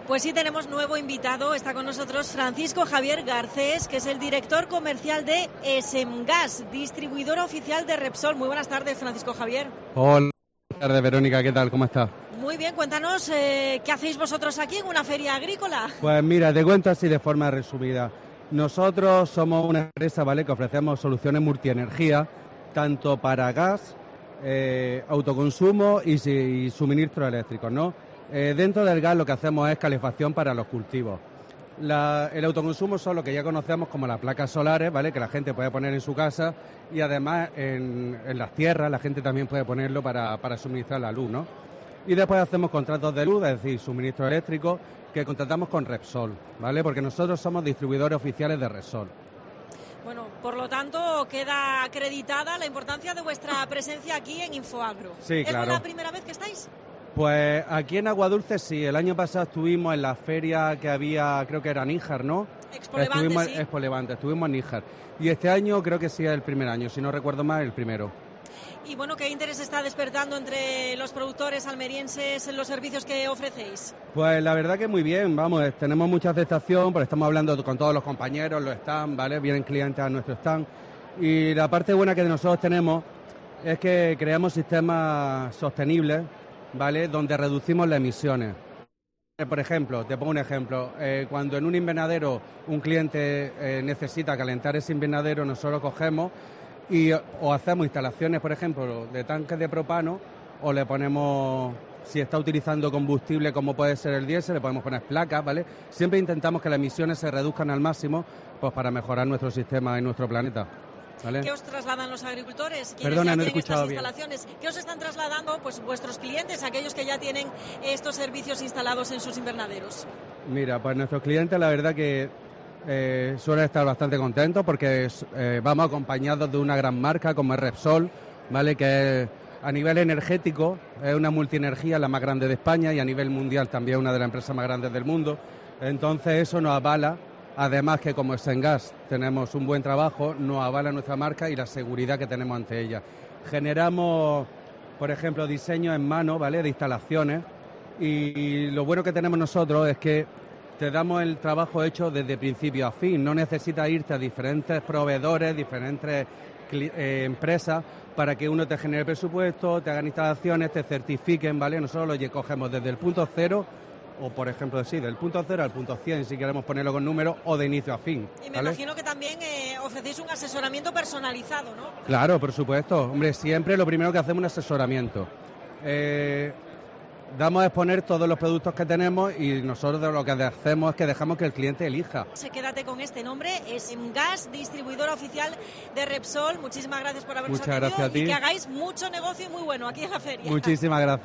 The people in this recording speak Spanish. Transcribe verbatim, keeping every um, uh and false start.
Pues sí, tenemos nuevo invitado. Está con nosotros Francisco Javier Garcés, que es el director comercial de Esemgas, distribuidora oficial de Repsol. Muy buenas tardes, Francisco Javier. Hola, buenas tardes, Verónica. ¿Qué tal? ¿Cómo estás? Muy bien, cuéntanos, eh, ¿qué hacéis vosotros aquí en una feria agrícola? Pues mira, te cuento así de forma resumida. Nosotros somos una empresa, ¿vale?, que ofrecemos soluciones multienergía, tanto para gas, eh, autoconsumo y, y suministros eléctricos, ¿no? Eh, dentro del gas lo que hacemos es calefacción para los cultivos. La, el autoconsumo son lo que ya conocemos como las placas solares, ¿vale?, que la gente puede poner en su casa, y además en, en las tierras la gente también puede ponerlo para, para suministrar la luz, ¿no? Y después hacemos contratos de luz, es decir, suministro eléctrico, que contratamos con Repsol, ¿vale?, porque nosotros somos distribuidores oficiales de Repsol. Bueno, por lo tanto, queda acreditada la importancia de vuestra presencia aquí en Infoagro. Sí, claro. ¿Es la primera vez que estáis? Pues aquí en Aguadulce sí, el año pasado estuvimos en la feria que había, creo que era Níjar, ¿no? Expo Levante, estuvimos, sí. Expo Levante, estuvimos en Níjar. Y este año creo que sí es el primer año, si no recuerdo mal, el primero. Y bueno, ¿qué interés está despertando entre los productores almerienses en los servicios que ofrecéis? Pues la verdad que muy bien, vamos, tenemos mucha aceptación, porque estamos hablando con todos los compañeros, los stands, ¿vale? Vienen clientes a nuestro stand. Y la parte buena que nosotros tenemos es que creamos sistemas sostenibles, ¿vale?, donde reducimos las emisiones. Por ejemplo, te pongo un ejemplo, eh, cuando en un invernadero un cliente eh, necesita calentar ese invernadero, nosotros cogemos y o hacemos instalaciones, por ejemplo, de tanques de propano, o le ponemos, si está utilizando combustible como puede ser el diésel, le podemos poner placas, ¿vale? Siempre intentamos que las emisiones se reduzcan al máximo, pues para mejorar nuestro sistema y nuestro planeta. ¿Vale? ¿Qué os trasladan los agricultores? Perdona, no he tienen escuchado estas instalaciones? bien. ¿Qué os están trasladando pues vuestros clientes, aquellos que ya tienen estos servicios instalados en sus invernaderos? Mira, pues nuestros clientes la verdad que eh, suelen estar bastante contentos porque eh, vamos acompañados de una gran marca como es Repsol, ¿vale?, que es, a nivel energético es una multienergía, la más grande de España, y a nivel mundial también una de las empresas más grandes del mundo. Entonces eso nos avala. Además que como Esemgas tenemos un buen trabajo, nos avala nuestra marca y la seguridad que tenemos ante ella. Generamos, por ejemplo, diseños en mano, ¿vale?, de instalaciones, y lo bueno que tenemos nosotros es que te damos el trabajo hecho desde principio a fin. No necesitas irte a diferentes proveedores, diferentes eh, empresas para que uno te genere presupuesto, te hagan instalaciones, te certifiquen, ¿vale? Nosotros lo cogemos desde el punto cero, o por ejemplo, sí, del punto cero al punto cien, si queremos ponerlo con números, o de inicio a fin. Y me ¿vale? imagino que también eh, ofrecéis un asesoramiento personalizado, ¿no? Claro, por supuesto. Hombre, siempre lo primero que hacemos es un asesoramiento. Eh, damos a exponer todos los productos que tenemos, y nosotros lo que hacemos es que dejamos que el cliente elija. Quédate con este nombre, Esemgas, distribuidora oficial de Repsol. Muchísimas gracias por habernos Muchas atendido gracias a ti. Y que hagáis mucho negocio y muy bueno aquí en la feria. Muchísimas gracias.